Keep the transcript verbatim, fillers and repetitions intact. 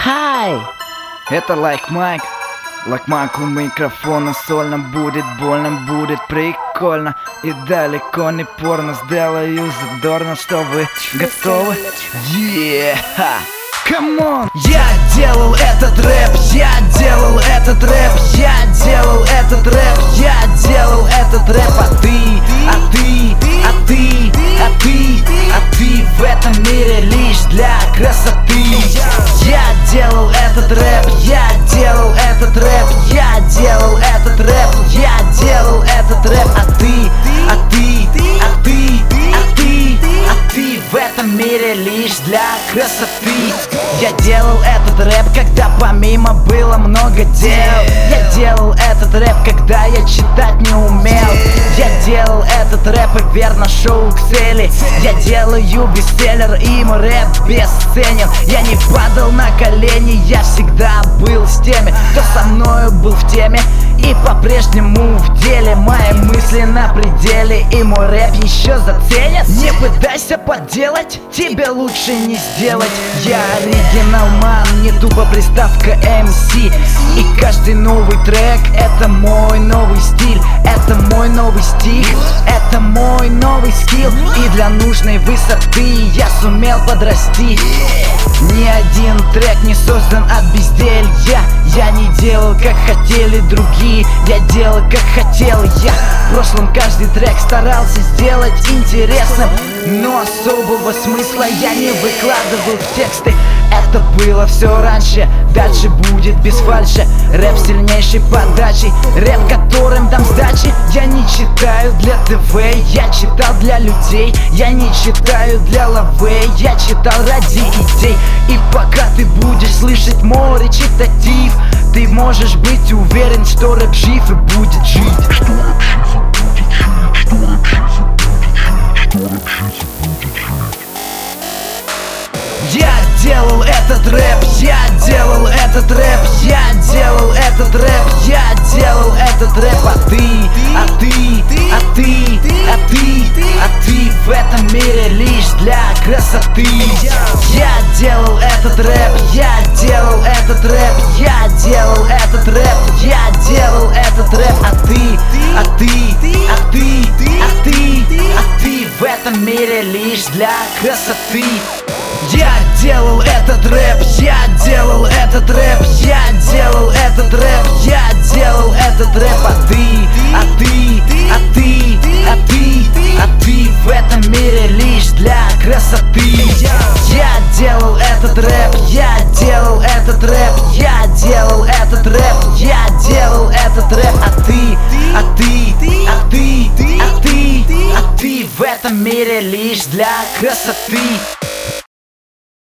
Хай! Это Like Mike. Like Mike у микрофона сольно. Будет больно, будет прикольно. И далеко не порно. Сделаю задорно, что вы готовы? Yeah! Come on! Я делал этот рэп, я делал этот рэп, я делал этот рэп, я делал этот рэп, а ты, а ты, а ты, а ты, а ты в этом мире лишь для красоты. Я делал этот рэп, я делал этот рэп, я делал этот рэп, я делал этот рэп, а ты, а ты, а ты, а ты, а ты в этом мире лишь для красоты. Я делал этот рэп, когда помимо было много дел. Я делал этот рэп, когда я читать не умел. Я делал этот рэп и верно шел к цели. Я делаю бестселлер, и мой рэп бесценен. Я не падал на колени, я всегда был с теми, кто со мною был в теме и по-прежнему в деле. Мои мысли на пределе, и мой рэп еще заценят. Не пытайся подделать, тебе лучше не сделать. Я оригинал ман, не тупо приставка эм си. И каждый новый трек — это мой новый стиль, это мой новый стих, это мой новый скилл. И для нужной высоты я сумел подрасти. Ни один трек не создан от безделья. Я не делал, как хотели другие, я делал, как хотел я. В прошлом каждый трек старался сделать интересным, но особого смысла я не выкладывал в тексты. Это было все раньше, дальше будет без фальши. Рэп сильнейшей подачей, рэп, которым дам сдачи. Я не читаю для ТВ, я читал для людей. Я не читаю для лавей, я читал ради идей. И пока ты будешь слышать мой речитатив, ты можешь быть уверен, что рэп жив и будет жить. Что рэп жив и будет жить, что рэп жив и будет жить, что рэп жив и будет жить. Я делал этот рэп, я делал этот рэп, я делал этот рэп, я делал этот рэп, а ты, а ты, а ты, а ты, а ты в этом мире лишь для красоты. Я делал этот рэп, я делал этот рэп, я делал этот рэп, я делал этот рэп, а ты, а ты, а ты, а ты, а ты в этом мире лишь для красоты. Я делал этот рэп, я делал этот рэп, я делал этот рэп, я делал этот рэп, а ты, а ты, а ты, а ты, а ты в этом мире лишь для красоты. Я делал этот рэп, я делал этот рэп, я делал этот рэп, я делал этот рэп, а ты, а ты, а ты, а ты, а ты в этом мире лишь для красоты.